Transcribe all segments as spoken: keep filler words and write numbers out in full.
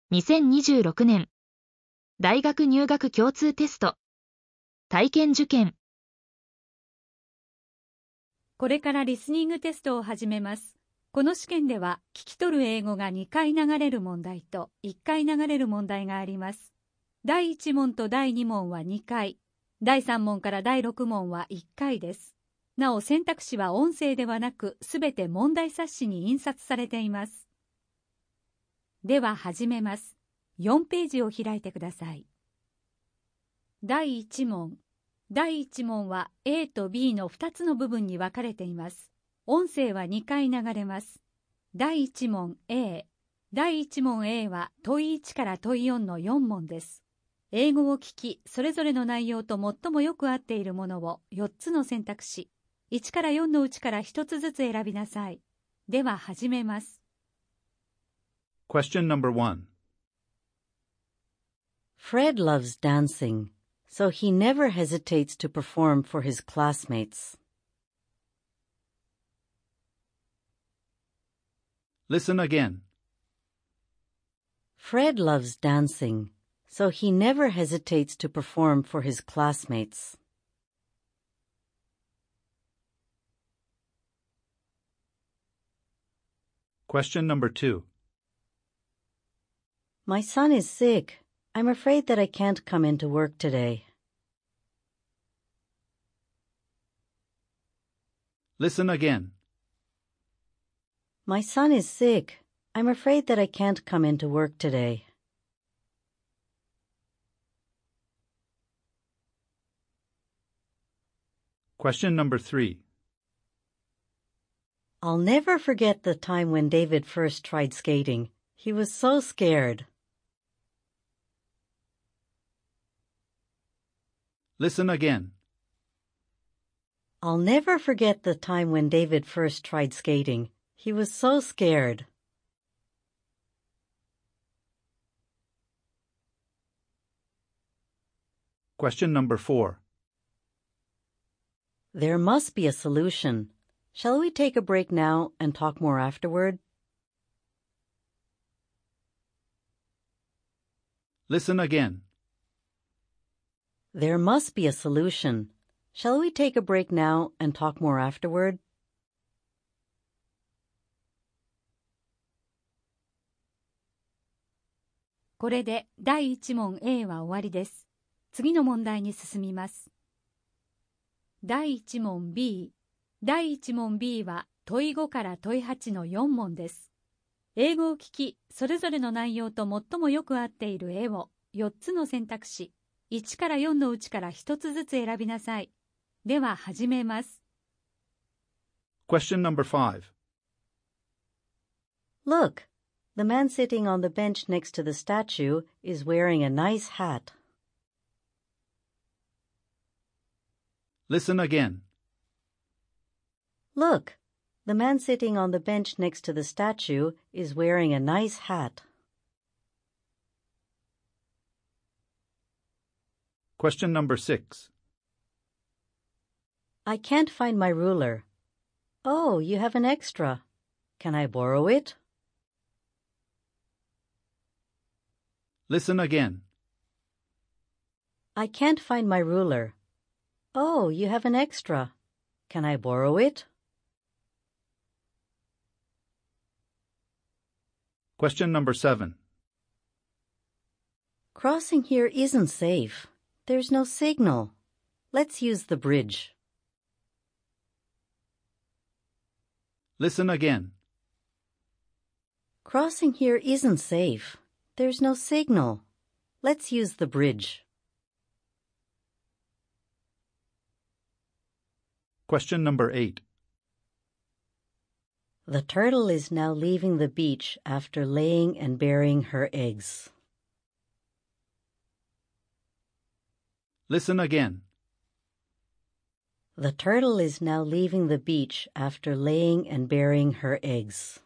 にせんにじゅうろくねん大学入学共通テスト体験受験。 これからリスニングテストを始めます。この試験では聞き取る英語がにかい流れる問題といっかい流れる問題があります。だいいち問とだいに問はにかい、だいさん問からだいろく問はいっかいです。なお選択肢は音声ではなくすべて問題冊子に印刷されています。では始めます。よんページを開いてください。だいいち問。だいいち問は A と B のふたつの部分に分かれています。音声はにかい流れます。だいいち問 A。だいいち問 A は問いいちから問いよんのよん問です。英語を聞き、それぞれの内容と最もよく合っているものをよっつの選択肢、いちからよんのうちからひとつずつ選びなさい。では始めます。 Question number one. Fred loves dancing, so he never hesitates to perform for his classmates. Listen again. Fred loves dancing, so he never hesitates to perform for his classmates. Question number two. My son is sick. I'm afraid that I can't come into work today. Listen again. My son is sick. I'm afraid that I can't come into work today. Question number three. I'll never forget the time when David first tried skating. He was so scared. Listen again. I'll never forget the time when David first tried skating. He was so scared. Question number four. There must be a solution. Shall we take a break now and talk more afterward? Listen again. There must be a solution. Shall we take a break now and talk more afterward? 「これでだいいち問 A は終わりです。次の問題に進みます。だいいち問 B。だいいち問 B は問いごから問いはちのよん問です。英語を聞き、それぞれの内容と最もよく合っている絵をよっつの選択肢、いちからよんのうちからひとつずつ選びなさい。では始めます。 Question number five. Look, the man sitting on the bench next to the statue is wearing a nice hat. Listen again. Look, the man sitting on the bench next to the statue is wearing a nice hat. Question number six. I can't find my ruler. Oh, you have an extra. Can I borrow it? Listen again. I can't find my ruler. Oh, you have an extra. Can I borrow it? Question number seven. Crossing here isn't safe. There's no signal. Let's use the bridge. Listen again. Crossing here isn't safe. There's no signal. Let's use the bridge. Question number eight. The turtle is now leaving the beach after laying and burying her eggs. Listen again. The turtle is now leaving the beach after laying and burying her eggs.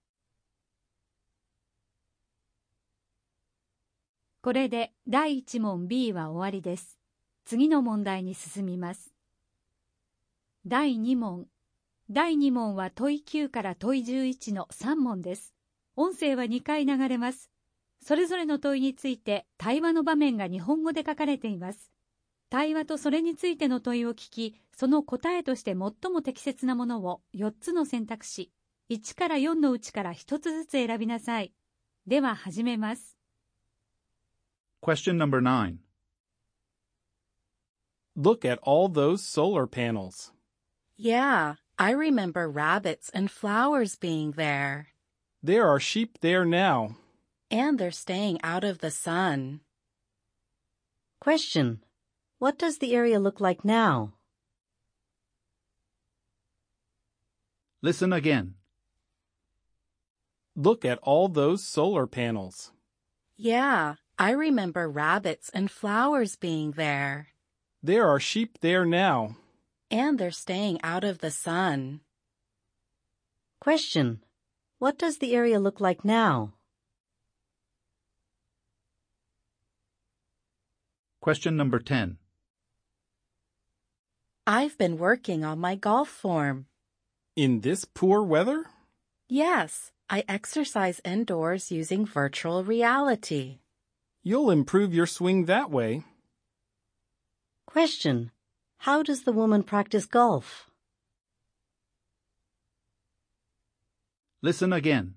これでだいいち問 B は終わりです。次の問題に進みます。だいに問。だいに問は問いきゅうから問いじゅういちのさん問です。音声はにかい流れます。 それぞれの問いについて対話の場面が日本語で書かれています。対話とそれについての問いを聞き、その答えとして最も適切なものをよっつの選択肢、いちからよんのうちからひとつずつ選びなさい。では始めます。 Question number nine. Look at all those solar panels. Yeah, I remember rabbits and flowers being there. There are sheep there now. And they're staying out of the sun. Question. What does the area look like now? Listen again. Look at all those solar panels. Yeah, I remember rabbits and flowers being there. There are sheep there now. And they're staying out of the sun. Question. What does the area look like now? Question number ten. I've been working on my golf form. In this poor weather? Yes, I exercise indoors using virtual reality. You'll improve your swing that way. Question. How does the woman practice golf? Listen again.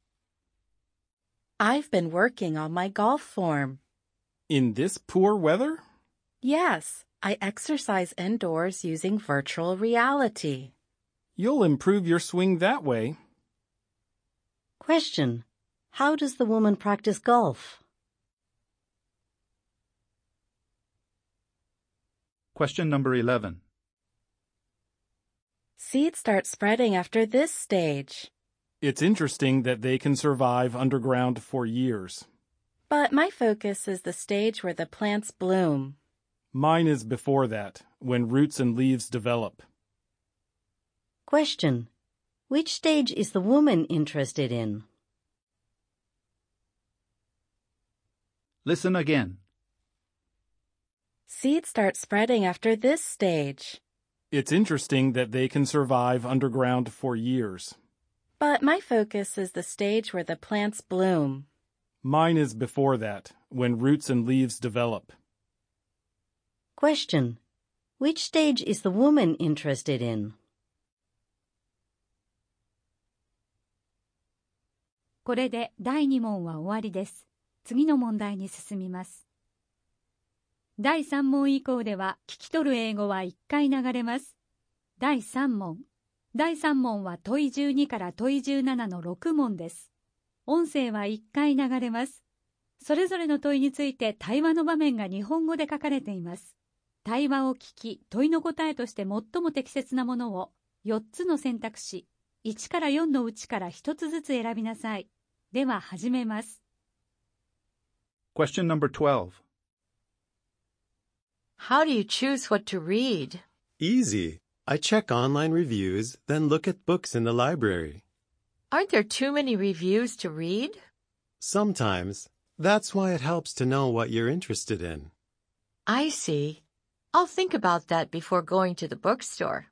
I've been working on my golf form. In this poor weather? Yes, I exercise indoors using virtual reality. You'll improve your swing that way. Question. How does the woman practice golf? Question number eleven. Seeds start spreading after this stage. It's interesting that they can survive underground for years. But my focus is the stage where the plants bloom. Mine is before that, when roots and leaves develop. Question. Which stage is the woman interested in? Listen again. Seeds start spreading after this stage. It's interesting that they can survive underground for years. But my focus is the stage where the plants bloom. Mine is before that, when roots and leaves develop. Question. Which stage is the woman interested in? これでだいに問は終わりです。次の問題に進みます。だいさん問以降では聞き取る英語はいっかい流れます。だいさん問。だいさん問は問いじゅうにから問いじゅうななのろく問です。音声はいっかい流れます。それぞれの問いについて対話の場面が日本語で書かれています。対話を聞き、問いの答えとして最も適切なものをよっつの選択肢、いちからよんのうちからひとつずつ選びなさい。では始めます。 Question number twelve. How do you choose what to read? Easy. I check online reviews, then look at books in the library. Aren't there too many reviews to read? Sometimes. That's why it helps to know what you're interested in. I see. I'll think about that before going to the bookstore.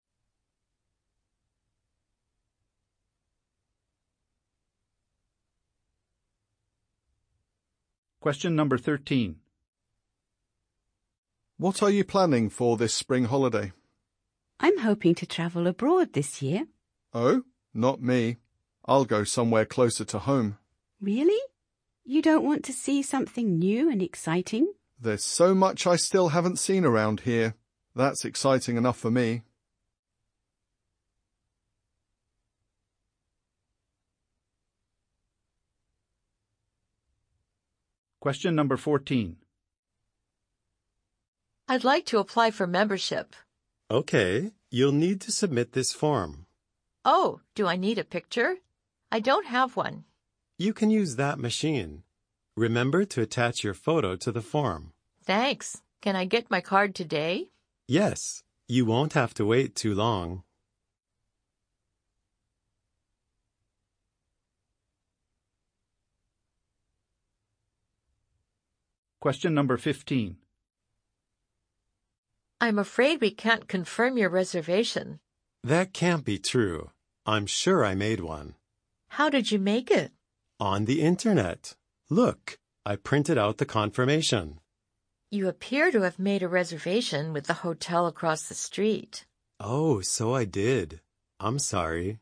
Question number thirteen. What are you planning for this spring holiday? I'm hoping to travel abroad this year. Oh, not me. I'll go somewhere closer to home. Really? You don't want to see something new and exciting? There's so much I still haven't seen around here. That's exciting enough for me. Question number fourteen. I'd like to apply for membership. Okay, you'll need to submit this form. Oh, do I need a picture? I don't have one. You can use that machine. Remember to attach your photo to the form. Thanks. Can I get my card today? Yes, you won't have to wait too long. Question number fifteen. I'm afraid we can't confirm your reservation. That can't be true. I'm sure I made one. How did you make it? On the internet. Look, I printed out the confirmation. You appear to have made a reservation with the hotel across the street. Oh, so I did. I'm sorry.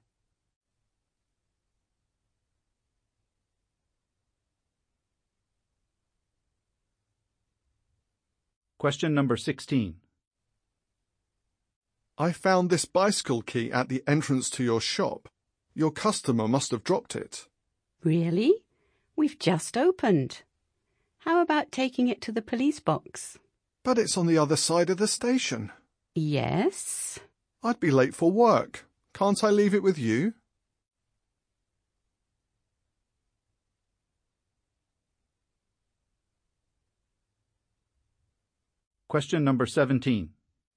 Question number sixteen. I found this bicycle key at the entrance to your shop. Your customer must have dropped it. Really? We've just opened. How about taking it to the police box? But it's on the other side of the station. Yes? I'd be late for work. Can't I leave it with you? Question number seventeen.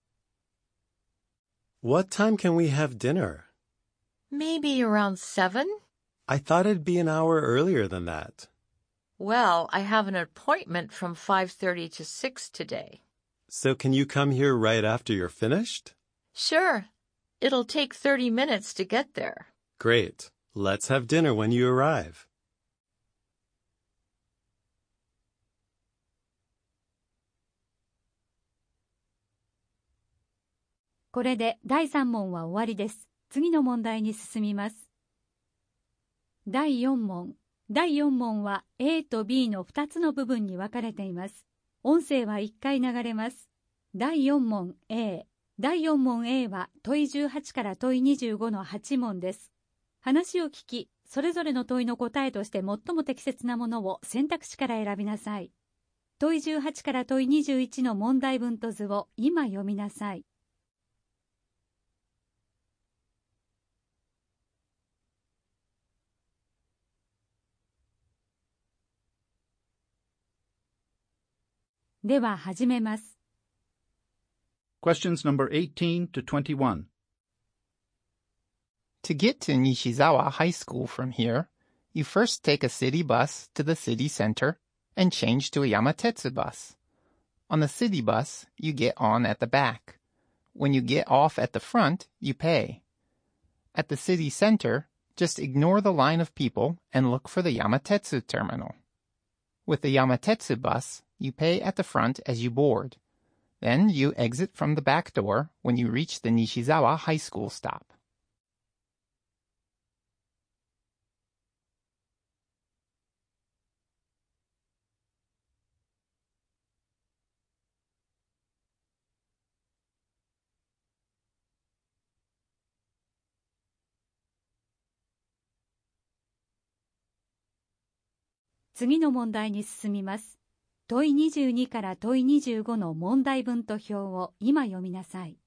What time can we have dinner? Maybe around seven? I thought it'd be an hour earlier than that. Well, I have an appointment from five thirty to six today. So can you come here right after you're finished? Sure. It'll take thirty minutes to get there. Great. Let's have dinner when you arrive. これでだいさん問は終わりです。次の問題に進みます。だいよん問。だいよん問は A と B のふたつの部分に分かれています。音声はいっかい流れます。だいよん問 A。だいよん問 A は問いじゅうはちから問いにじゅうごのはち問です。話を聞き、それぞれの問いの答えとして最も適切なものを選択肢から選びなさい。問いじゅうはちから問いにじゅういちの問題文と図を今読みなさい。では始めます。 Questions number eighteen to twenty-one. To get to Nishizawa High School from here, you first take a city bus to the city center and change to a Yamatetsu bus. On the city bus, you get on at the back. When you get off at the front, you pay. At the city center, just ignore the line of people and look for the Yamatetsu terminal. With the Yamatetsu bus, you pay at the front as you board. Then you exit from the back door when you reach the Nishizawa High School stop. 「次の問題に進みます。問いにじゅうにから問いにじゅうごの問題文と表を今読みなさい。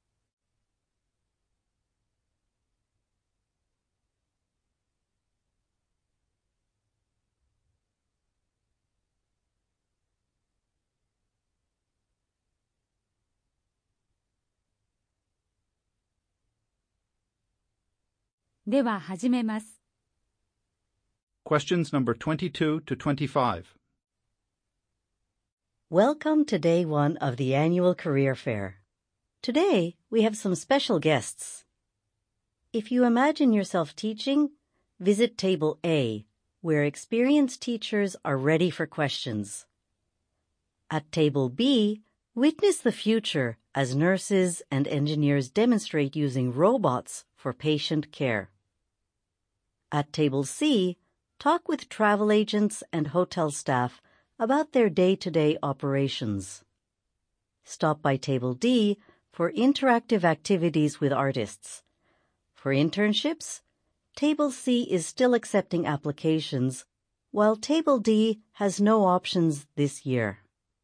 では始めます。 Questions number twenty-two to twenty-five. Welcome to day one of the annual career fair. Today, we have some special guests. If you imagine yourself teaching, visit Table A, where experienced teachers are ready for questions. At Table B, witness the future as nurses and engineers demonstrate using robots for patient care. At Table C, talk with travel agents and hotel staff about their day-to-day operations. Stop by Table D for interactive activities with artists. For internships, Table C is still accepting applications, while Table D has no options this year.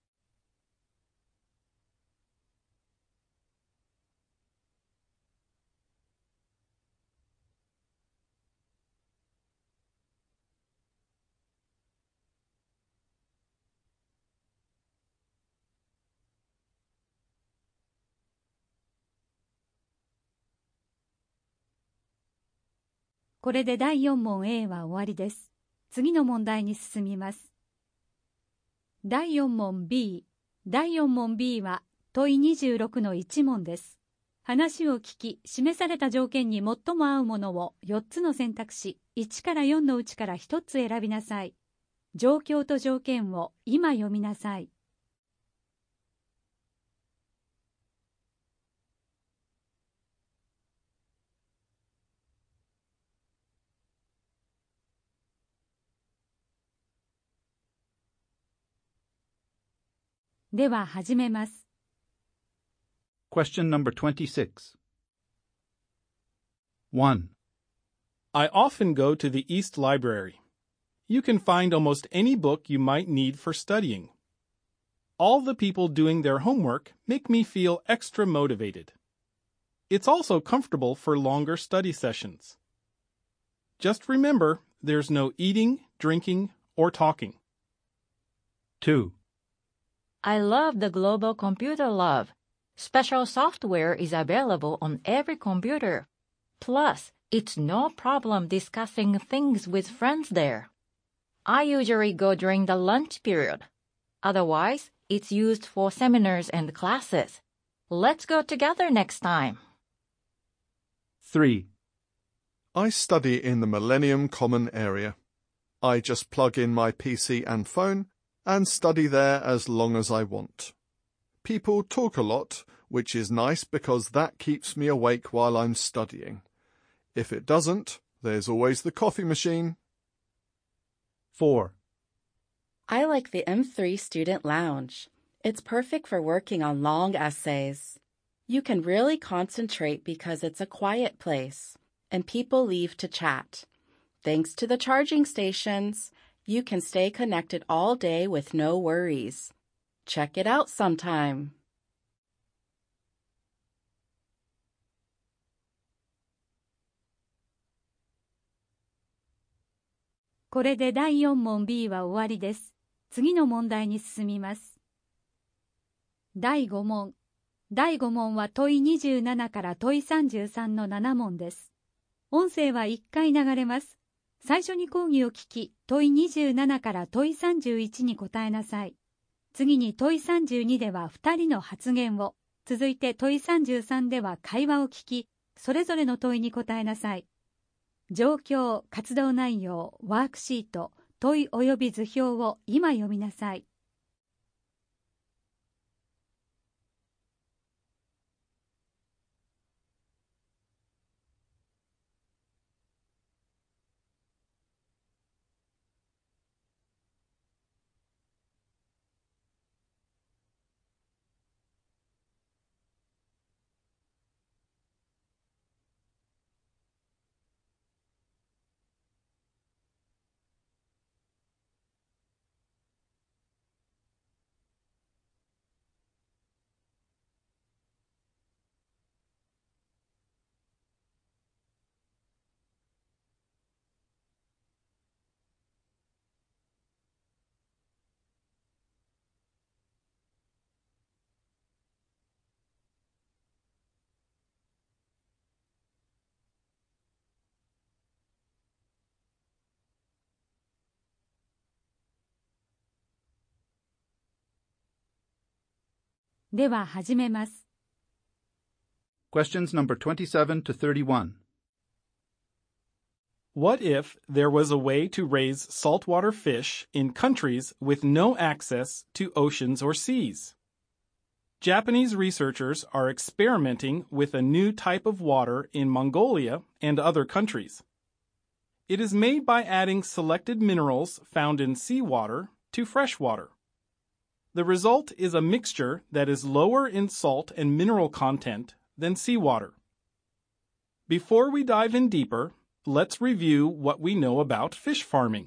これでだいよん問 A は終わりです。次の問題に進みます。だいよん問 B。だいよん問 B は問いにじゅうろくのいち問です。話を聞き、示された条件に最も合うものをよっつの選択肢いちからよんのうちからひとつ選びなさい。 状況と条件を今読みなさい。では始めます。 Question number twenty-six. one. I often go to the East Library. You can find almost any book you might need for studying. All the people doing their homework make me feel extra motivated. It's also comfortable for longer study sessions. Just remember, there's no eating, drinking, or talking. two. I love the Global Computer Lab. Special software is available on every computer. Plus, it's no problem discussing things with friends there. I usually go during the lunch period. Otherwise, it's used for seminars and classes. Let's go together next time. three. I study in the Millennium Common area. I just plug in my P C and phone and study there as long as I want. People talk a lot, which is nice because that keeps me awake while I'm studying. If it doesn't, there's always the coffee machine. four. I like the M three Student Lounge. It's perfect for working on long essays. You can really concentrate because it's a quiet place, and people leave to chat. Thanks to the charging stations, you can stay connected all day with no worries. Check it out sometime. これでだいよん問 B は終わりです。次の問題に進みます。だいご問。だいご問は問いにじゅうななから問いさんじゅうさんのなな問です。音声はいっかい流れます。最初に講義を聞き、問いにじゅうななから問いさんじゅういちに答えなさい。次に問いさんじゅうにではふたりの発言を、続いて問いさんじゅうさんでは会話を聞き、それぞれの問いに答えなさい。状況、活動内容、ワークシート、問い及び図表を今読みなさい。では始めます。 Questions number twenty-seven to thirty-one. What if there was a way to raise saltwater fish in countries with no access to oceans or seas? Japanese researchers are experimenting with a new type of water in Mongolia and other countries. It is made by adding selected minerals found in seawater to fresh water. The result is a mixture that is lower in salt and mineral content than seawater. Before we dive in deeper, let's review what we know about fish farming.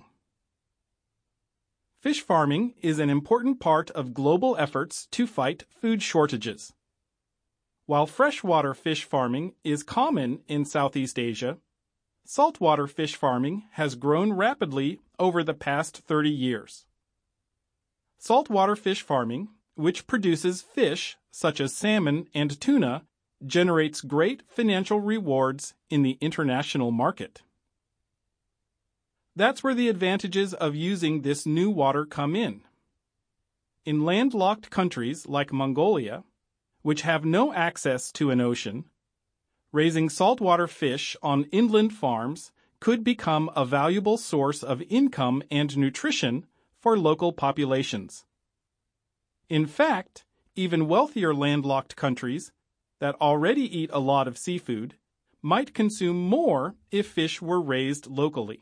Fish farming is an important part of global efforts to fight food shortages. While freshwater fish farming is common in Southeast Asia, saltwater fish farming has grown rapidly over the past thirty years. Saltwater fish farming, which produces fish such as salmon and tuna, generates great financial rewards in the international market. That's where the advantages of using this new water come in. In landlocked countries like Mongolia, which have no access to an ocean, raising saltwater fish on inland farms could become a valuable source of income and nutrition for local populations. In fact, even wealthier landlocked countries that already eat a lot of seafood might consume more if fish were raised locally.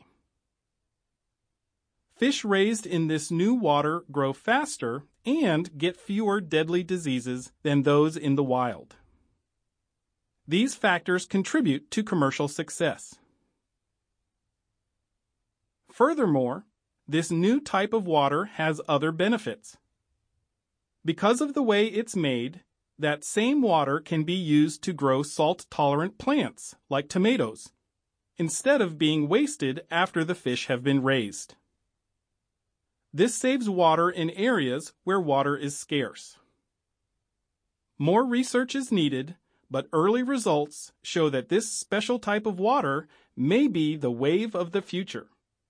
Fish raised in this new water grow faster and get fewer deadly diseases than those in the wild. These factors contribute to commercial success. Furthermore, this new type of water has other benefits. Because of the way it's made, that same water can be used to grow salt-tolerant plants, like tomatoes, instead of being wasted after the fish have been raised. This saves water in areas where water is scarce. More research is needed, but early results show that this special type of water may be the wave of the future.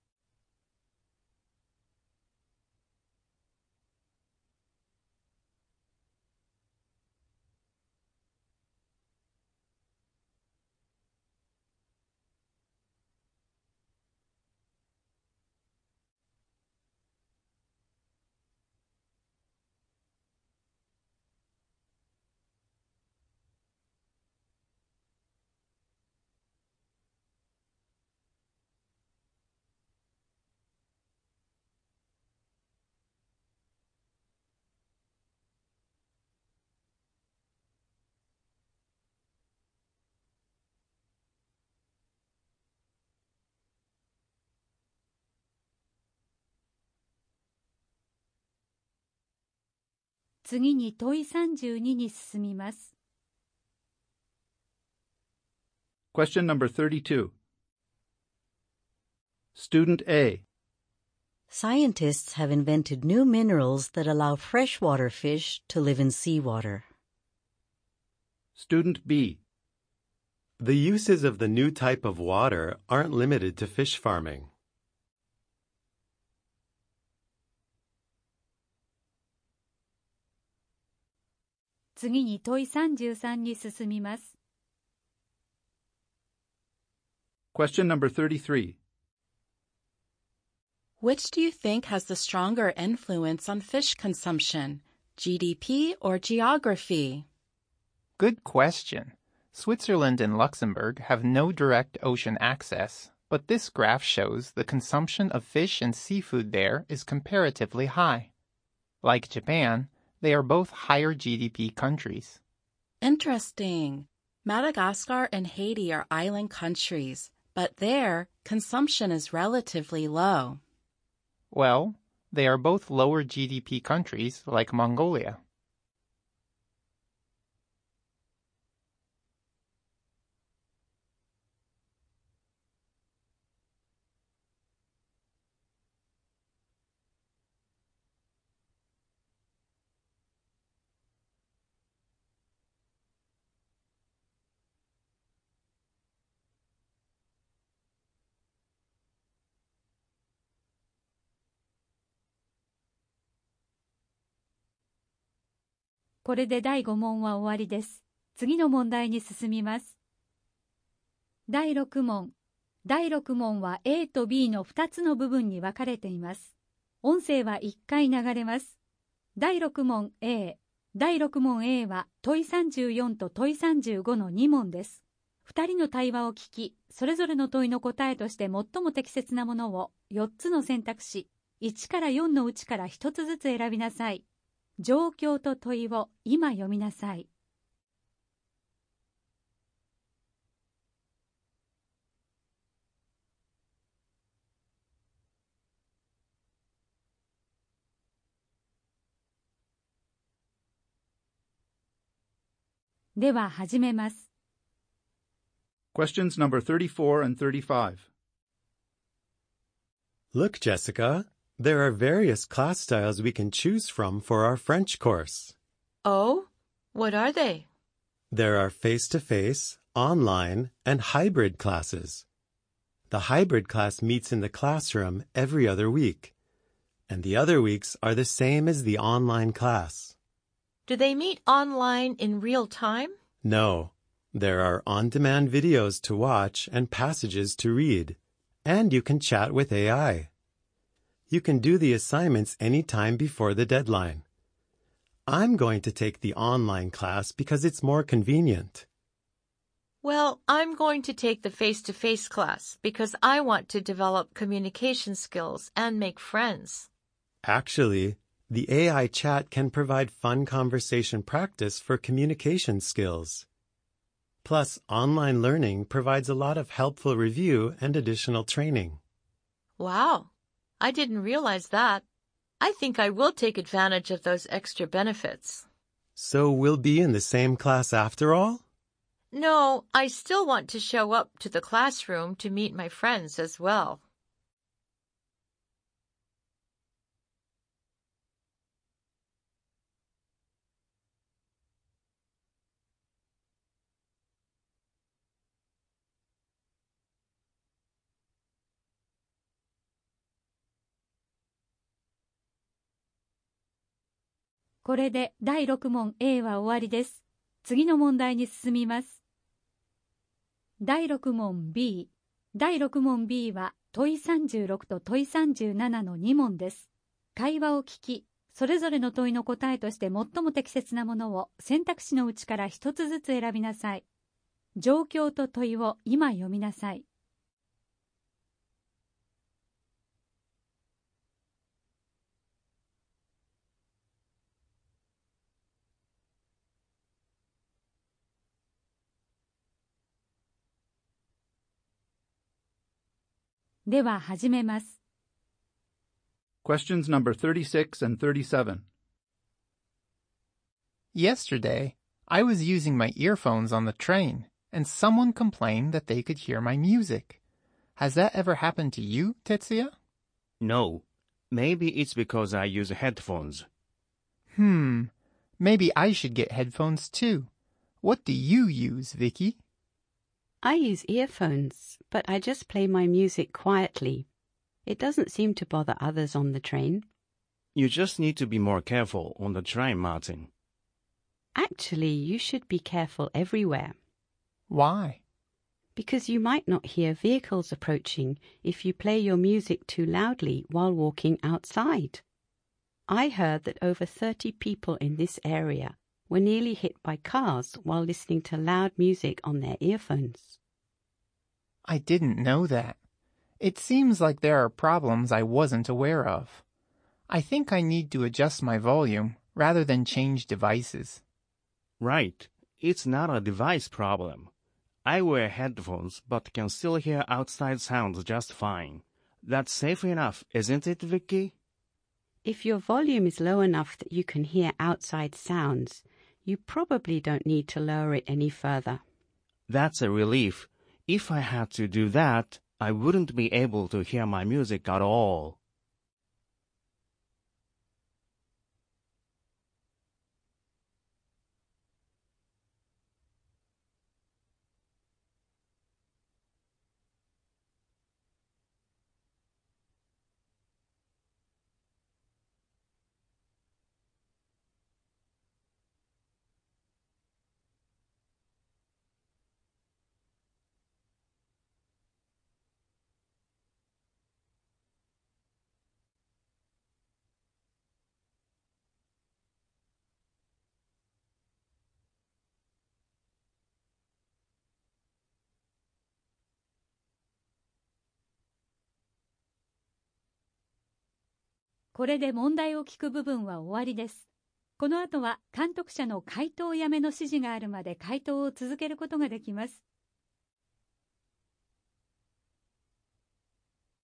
次に問いさんじゅうにに進みます。 Question number thirty-two. Student A. Scientists have invented new minerals that allow freshwater fish to live in seawater. Student B. The uses of the new type of water aren't limited to fish farming. 次に問いさんじゅうさんに進みます。 Question number thirty-three. Which do you think has the stronger influence on fish consumption, G D P or geography? Good question. Switzerland and Luxembourg have no direct ocean access, but this graph shows the consumption of fish and seafood there is comparatively high. Like Japan, they are both higher G D P countries. Interesting. Madagascar and Haiti are island countries, but there, consumption is relatively low. Well, they are both lower G D P countries like Mongolia. .これでだいご問は終わりです。次の問題に進みます。だいろく問。だいろく問は A と B のふたつの部分に分かれています。音声はいっかい流れます。だいろく問 A。だいろく問 A は問いさんじゅうよんと問いさんじゅうごのに問です。ふたりの対話を聞き、それぞれの問いの答えとして最も適切なものをよっつの選択肢、いちからよんのうちからひとつずつ選びなさい。状況と問いを今読みなさい。では始めます。 Questions number thirty-four and thirty-five. Look, Jessica, there are various class styles we can choose from for our French course. Oh? What are they? There are face-to-face, online, and hybrid classes. The hybrid class meets in the classroom every other week, and the other weeks are the same as the online class. Do they meet online in real time? No. There are on-demand videos to watch and passages to read, and you can chat with A I. You can do the assignments any time before the deadline. I'm going to take the online class because it's more convenient. Well, I'm going to take the face-to-face class because I want to develop communication skills and make friends. Actually, the A I chat can provide fun conversation practice for communication skills. Plus, online learning provides a lot of helpful review and additional training. Wow, I didn't realize that. I think I will take advantage of those extra benefits. So we'll be in the same class after all? No, I still want to show up to the classroom to meet my friends as well. これでだいろく問 A は終わりです。次の問題に進みます。だいろく問 B。だいろく問 B は問いさんじゅうろくと問いさんじゅうななのに問です。会話を聞き、それぞれの問いの答えとして最も適切なものを選択肢のうちから一つずつ選びなさい。状況と問いを今読みなさい。では始めます。 Questions number thirty-six and thirty-seven. Yesterday, I was using my earphones on the train, and someone complained that they could hear my music. Has that ever happened to you, Tetsuya? No. Maybe it's because I use headphones. Hmm. Maybe I should get headphones too. What do you use, Vicky? I use earphones, but I just play my music quietly. It doesn't seem to bother others on the train. You just need to be more careful on the train, Martin. Actually, you should be careful everywhere. Why? Because you might not hear vehicles approaching if you play your music too loudly while walking outside. I heard that over thirty people in this area were nearly hit by cars while listening to loud music on their earphones. I didn't know that. It seems like there are problems I wasn't aware of. I think I need to adjust my volume rather than change devices. Right. It's not a device problem. I wear headphones but can still hear outside sounds just fine. That's safe enough, isn't it, Vicky? If your volume is low enough that you can hear outside sounds, you probably don't need to lower it any further. That's a relief. If I had to do that, I wouldn't be able to hear my music at all. これで問題を聞く部分は終わりです。この後は監督者の回答やめの指示があるまで回答を続けることができます。